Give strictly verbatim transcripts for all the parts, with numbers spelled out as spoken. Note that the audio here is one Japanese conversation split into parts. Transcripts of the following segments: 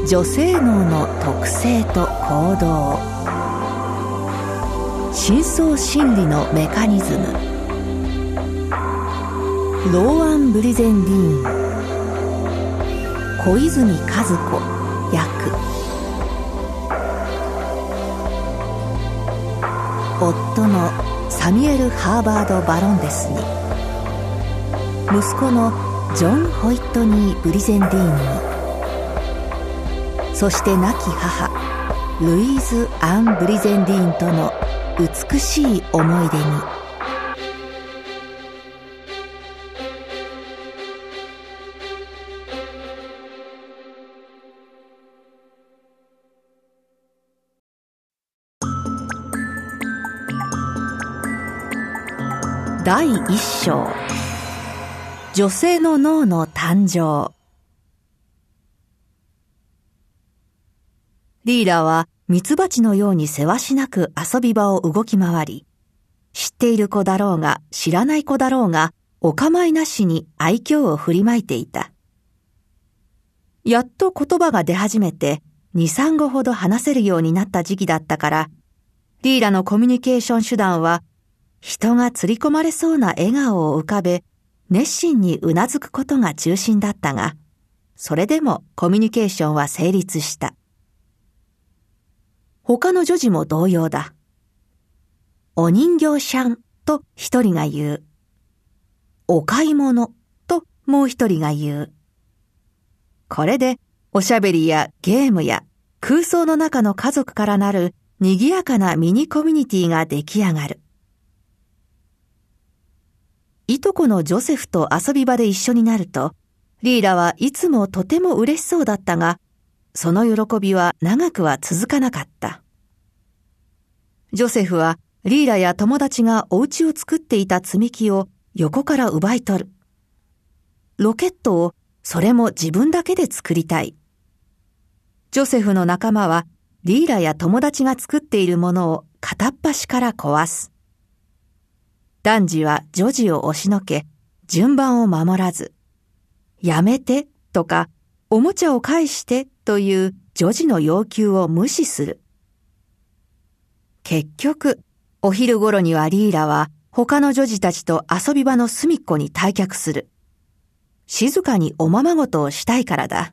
女性脳の特性と行動、深層心理のメカニズム。ローアン・ブリゼンディーン、小泉和子役。夫のサミュエル・ハーバード・バロンデスに、息子のジョン・ホイットニー・ブリゼンディーンに、そして亡き母ルイーズ・アン・ブリゼンディーンとの美しい思い出に。だいいっ章、女性の脳の誕生。リーラはミツバチのようにせわしなく遊び場を動き回り、知っている子だろうが知らない子だろうがお構いなしに愛嬌を振りまいていた。やっと言葉が出始めてに、さん語ほど話せるようになった時期だったから、リーラのコミュニケーション手段は人が釣り込まれそうな笑顔を浮かべ、熱心にうなずくことが中心だったが、それでもコミュニケーションは成立した。他の女児も同様だ。お人形シャンと一人が言う。お買い物ともう一人が言う。これでおしゃべりやゲームや空想の中の家族からなる賑やかなミニコミュニティが出来上がる。いとこのジョセフと遊び場で一緒になると、リーラはいつもとても嬉しそうだったが、その喜びは長くは続かなかった。ジョセフはリーラや友達がお家を作っていた積み木を横から奪い取る。ロケットをそれも自分だけで作りたい。ジョセフの仲間はリーラや友達が作っているものを片っ端から壊す。男児は女児を押しのけ、順番を守らず、やめてとか、おもちゃを返してという女児の要求を無視する。結局、お昼頃にはリーラは他の女児たちと遊び場の隅っこに退却する。静かにおままごとをしたいからだ。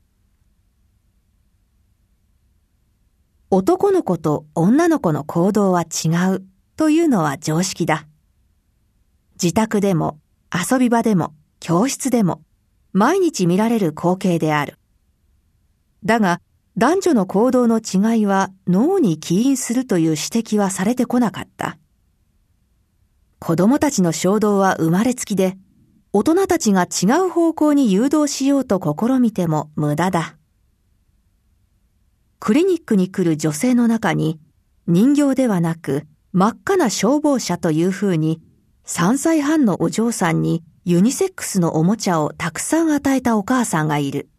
男の子と女の子の行動は違うというのは常識だ。自宅でも遊び場でも教室でも毎日見られる光景である。だが男女の行動の違いは脳に起因するという指摘はされてこなかった。子供たちの衝動は生まれつきで、大人たちが違う方向に誘導しようと試みても無駄だ。クリニックに来る女性の中に人形ではなく真っ赤な消防車というふうにさんさいはんのお嬢さんにユニセックスのおもちゃをたくさん与えたお母さんがいる。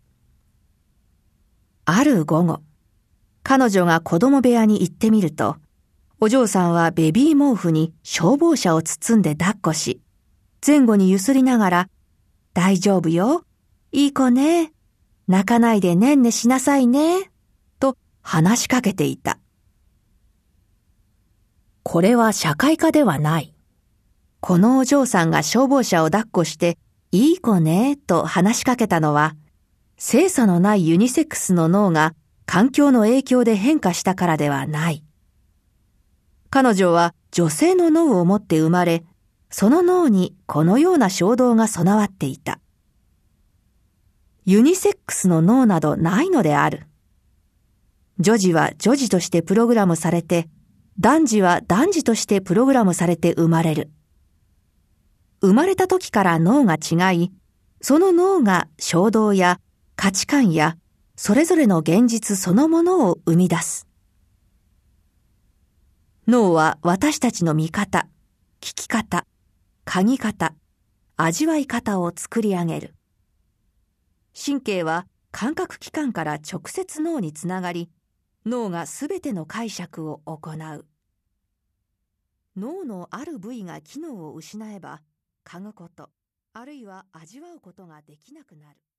ある午後、彼女が子供部屋に行ってみると、お嬢さんはベビー毛布に消防車を包んで抱っこし、前後にゆすりながら、大丈夫よ、いい子ね、泣かないでねんねしなさいね、と話しかけていた。これは社会科ではない。このお嬢さんが消防車を抱っこして、いい子ね、と話しかけたのは、性差のないユニセックスの脳が環境の影響で変化したからではない。彼女は女性の脳を持って生まれ、その脳にこのような衝動が備わっていた。ユニセックスの脳などないのである。女児は女児としてプログラムされて、男児は男児としてプログラムされて生まれる。生まれた時から脳が違い、その脳が衝動や価値観やそれぞれの現実そのものを生み出す。脳は私たちの見方、聞き方、嗅ぎ方、味わい方を作り上げる。神経は感覚器官から直接脳につながり、脳がすべての解釈を行う。脳のある部位が機能を失えば、嗅ぐこと、あるいは味わうことができなくなる。